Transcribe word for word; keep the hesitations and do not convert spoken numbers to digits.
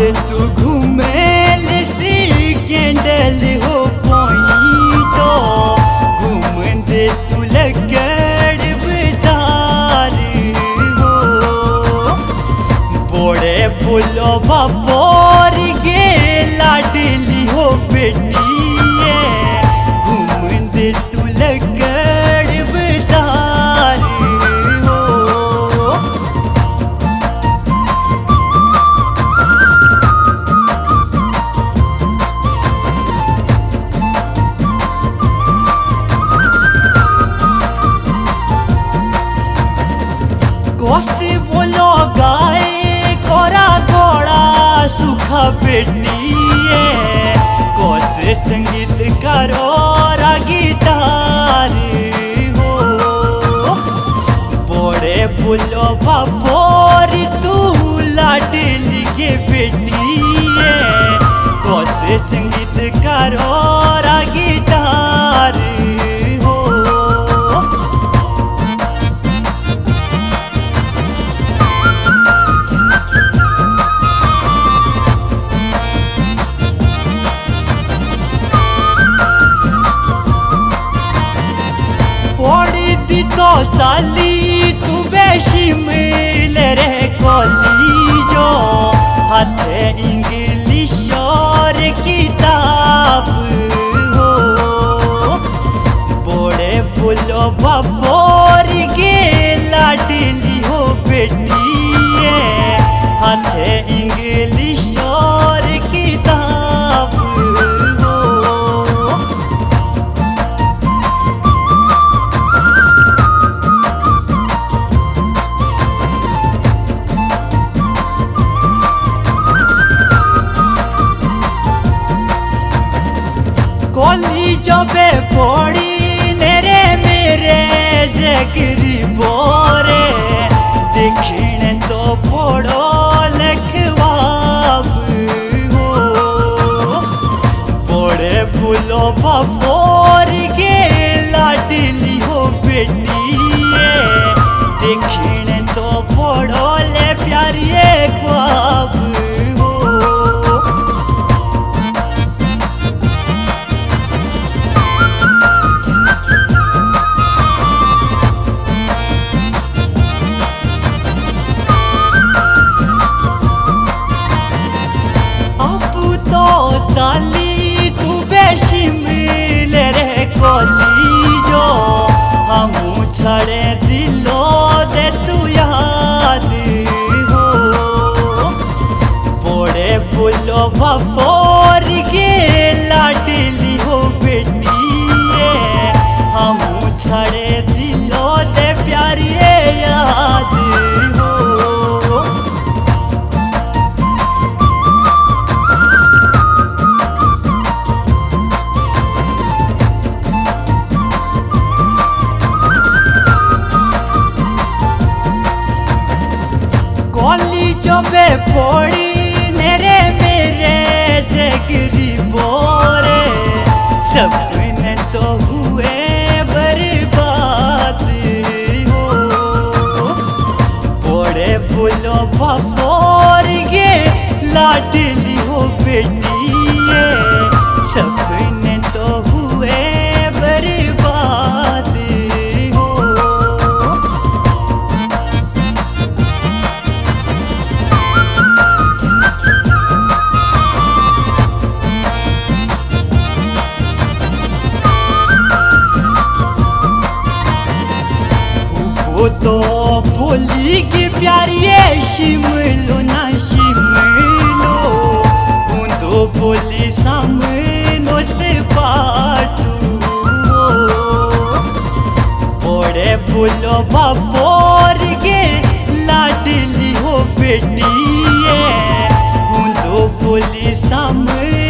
तू घूमेल सी कैंडल हो पॉइंट घूम दे तू लगड़ बाजार हो बोड़े बोलो बापोर गे लाडली हो बेटी घूम दे तू लगड़ बाजार हो। कोसी बोलो गाय कोरा घोड़ा सुखा बेटी कोसे संगीत करो रा गिटार हो बोड़े बोलो बापोर तू लाडली के बेटी कोसे संगीत करो रा गिटार हो। पड़ी दी तो चाली तू बेशी मिल रे कॉलेजो हाथे इंग्लिश और किताब हो बोड़े बोलो बापोर गे लाडली हो बेटी हाथे इंग्लिश और किताब हो। कॉलेजों पे पड़ी नेरे मेरे जगरी बोरे देखने तो पड़ो लखवाब हो बोड़े बोलो बापोर गे लाडली हो बेटी देखने तो पड़ो ले प्यारी ख्वाब हो। चाली तू बेशी मिल रे कॉलेजो हमू छड़े दिलो दे तू याद हो बोड़े बोलो बापोर गे लाडली हो बेटी हमू छड़े दिलो दे प्यारी याद हो। कॉलेजों पे पड़ी नेरे मेरे जगरी बोरे सपने तो हुए बर्बाद हो बोड़े बोलो बापोर गे लाडली हो बेटी सपने तो हुए बर्बाद हो। तो बोली की प्यारी शिमलो ना शिमलो तो बोली सामनो से बाटू बोड़े बोलो बापोर गे लाडली हो बेटी तो बोली सामने